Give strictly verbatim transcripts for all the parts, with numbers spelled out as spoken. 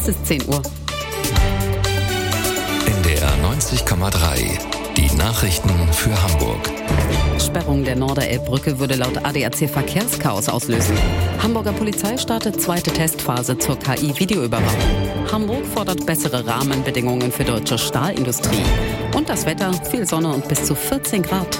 Es ist zehn Uhr. N D R neunzig Komma drei. Die Nachrichten für Hamburg. Sperrung der Norderelbbrücke würde laut A D A C Verkehrschaos auslösen. Hamburger Polizei startet zweite Testphase zur K I-Videoüberwachung. Hamburg fordert bessere Rahmenbedingungen für deutsche Stahlindustrie. Und das Wetter, viel Sonne und bis zu vierzehn Grad.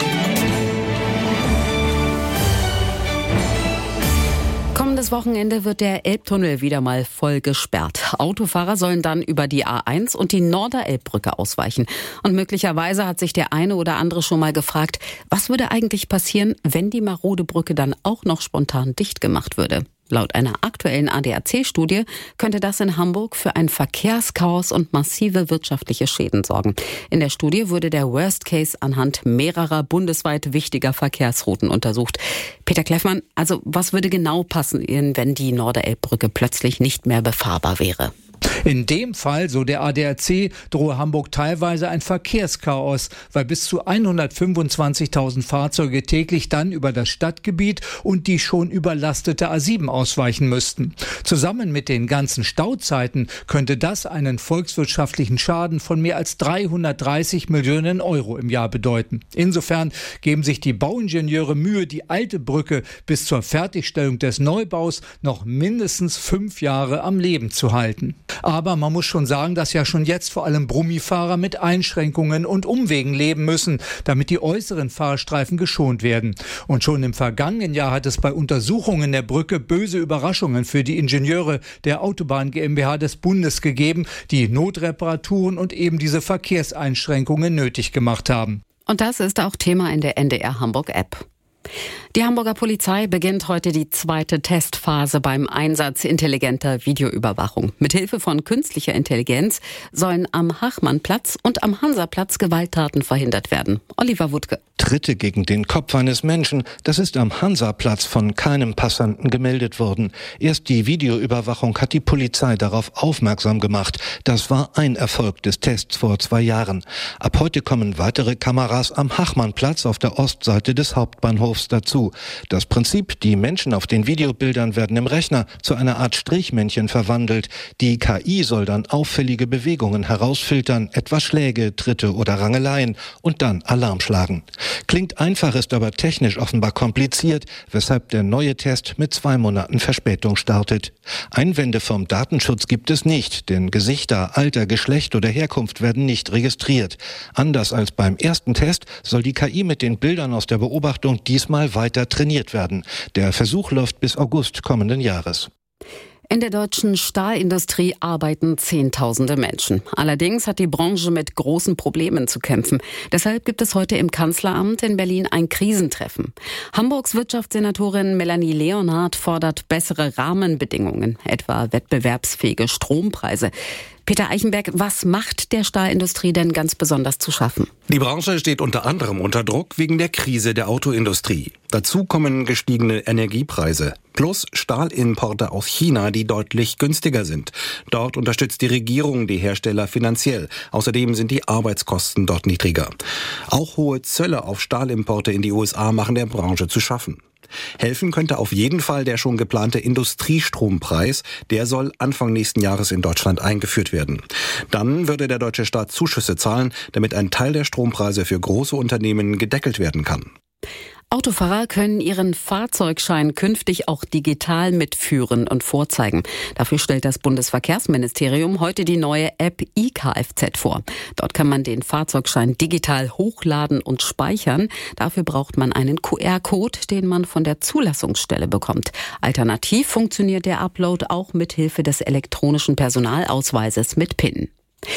Kommendes Wochenende wird der Elbtunnel wieder mal voll gesperrt. Autofahrer sollen dann über die A eins und die Norderelbbrücke ausweichen. Und möglicherweise hat sich der eine oder andere schon mal gefragt, was würde eigentlich passieren, wenn die marode Brücke dann auch noch spontan dicht gemacht würde? Laut einer aktuellen A D A C-Studie könnte das in Hamburg für ein Verkehrschaos und massive wirtschaftliche Schäden sorgen. In der Studie wurde der Worst Case anhand mehrerer bundesweit wichtiger Verkehrsrouten untersucht. Peter Kleffmann, also was würde genau passieren, wenn die Norderelbbrücke plötzlich nicht mehr befahrbar wäre? In dem Fall, so der A D A C, drohe Hamburg teilweise ein Verkehrschaos, weil bis zu hundertfünfundzwanzigtausend Fahrzeuge täglich dann über das Stadtgebiet und die schon überlastete A sieben ausweichen müssten. Zusammen mit den ganzen Stauzeiten könnte das einen volkswirtschaftlichen Schaden von mehr als dreihundertdreißig Millionen Euro im Jahr bedeuten. Insofern geben sich die Bauingenieure Mühe, die alte Brücke bis zur Fertigstellung des Neubaus noch mindestens fünf Jahre am Leben zu halten. Aber man muss schon sagen, dass ja schon jetzt vor allem Brummifahrer mit Einschränkungen und Umwegen leben müssen, damit die äußeren Fahrstreifen geschont werden. Und schon im vergangenen Jahr hat es bei Untersuchungen der Brücke böse Überraschungen für die Ingenieure der Autobahn GmbH des Bundes gegeben, die Notreparaturen und eben diese Verkehrseinschränkungen nötig gemacht haben. Und das ist auch Thema in der N D R Hamburg App. Die Hamburger Polizei beginnt heute die zweite Testphase beim Einsatz intelligenter Videoüberwachung. Mithilfe von künstlicher Intelligenz sollen am Hachmannplatz und am Hansaplatz Gewalttaten verhindert werden. Oliver Wuttke. Tritte gegen den Kopf eines Menschen, das ist am Hansaplatz von keinem Passanten gemeldet worden. Erst die Videoüberwachung hat die Polizei darauf aufmerksam gemacht. Das war ein Erfolg des Tests vor zwei Jahren. Ab heute kommen weitere Kameras am Hachmannplatz auf der Ostseite des Hauptbahnhofs dazu. Das Prinzip, die Menschen auf den Videobildern werden im Rechner zu einer Art Strichmännchen verwandelt. Die K I soll dann auffällige Bewegungen herausfiltern, etwa Schläge, Tritte oder Rangeleien und dann Alarm schlagen. Klingt einfach, ist aber technisch offenbar kompliziert, weshalb der neue Test mit zwei Monaten Verspätung startet. Einwände vom Datenschutz gibt es nicht, denn Gesichter, Alter, Geschlecht oder Herkunft werden nicht registriert. Anders als beim ersten Test soll die K I mit den Bildern aus der Beobachtung diesmal weiter trainiert werden. Der Versuch läuft bis August kommenden Jahres. In der deutschen Stahlindustrie arbeiten Zehntausende Menschen. Allerdings hat die Branche mit großen Problemen zu kämpfen. Deshalb gibt es heute im Kanzleramt in Berlin ein Krisentreffen. Hamburgs Wirtschaftssenatorin Melanie Leonhardt fordert bessere Rahmenbedingungen, etwa wettbewerbsfähige Strompreise. Peter Eichenberg, was macht der Stahlindustrie denn ganz besonders zu schaffen? Die Branche steht unter anderem unter Druck wegen der Krise der Autoindustrie. Dazu kommen gestiegene Energiepreise plus Stahlimporte aus China, die deutlich günstiger sind. Dort unterstützt die Regierung die Hersteller finanziell. Außerdem sind die Arbeitskosten dort niedriger. Auch hohe Zölle auf Stahlimporte in die U S A machen der Branche zu schaffen. Helfen könnte auf jeden Fall der schon geplante Industriestrompreis. Der soll Anfang nächsten Jahres in Deutschland eingeführt werden. Dann würde der deutsche Staat Zuschüsse zahlen, damit ein Teil der Strompreise für große Unternehmen gedeckelt werden kann. Autofahrer können ihren Fahrzeugschein künftig auch digital mitführen und vorzeigen. Dafür stellt das Bundesverkehrsministerium heute die neue App iKFZ vor. Dort kann man den Fahrzeugschein digital hochladen und speichern. Dafür braucht man einen Q R-Code, den man von der Zulassungsstelle bekommt. Alternativ funktioniert der Upload auch mit Hilfe des elektronischen Personalausweises mit PIN.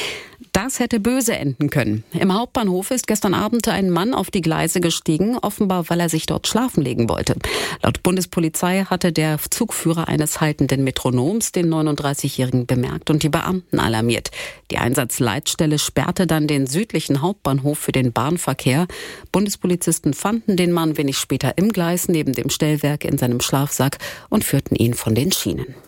Das hätte böse enden können. Im Hauptbahnhof ist gestern Abend ein Mann auf die Gleise gestiegen, offenbar weil er sich dort schlafen legen wollte. Laut Bundespolizei hatte der Zugführer eines haltenden Metronoms den neununddreißigjährigen bemerkt und die Beamten alarmiert. Die Einsatzleitstelle sperrte dann den südlichen Hauptbahnhof für den Bahnverkehr. Bundespolizisten fanden den Mann wenig später im Gleis neben dem Stellwerk in seinem Schlafsack und führten ihn von den Schienen.